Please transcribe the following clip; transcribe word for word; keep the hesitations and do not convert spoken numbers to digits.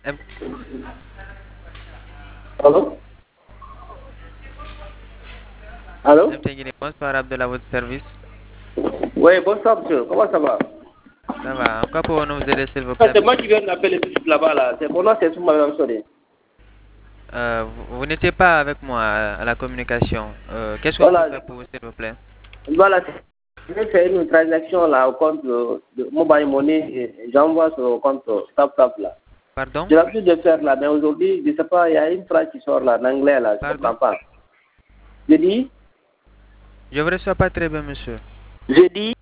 Allô? Allô? Bonsoir Abdullah, votre service. Oui, bonsoir monsieur, comment ça va? Ça va, en quoi pouvons-nous vous aider s'il vous Ah, plaît? c'est moi qui viens d'appeler tout de suite là-bas là. C'est mon nom, c'est Souma Mamsori. Euh, vous vous n'étiez pas avec moi à, à la communication. Euh, Qu'est-ce qu'on peut Voilà, faire pour vous s'il vous plaît? voilà. Je vais faire une transaction là au compte de, de Mobile Money et j'envoie sur le compte Tap Tap là. Pardon? J'ai l'habitude de faire là, mais aujourd'hui, je ne sais pas, il y a une phrase qui sort là en anglais là, je ne Pardon? comprends pas. Je dis, Je ne vous reçois pas très bien, monsieur. je dis,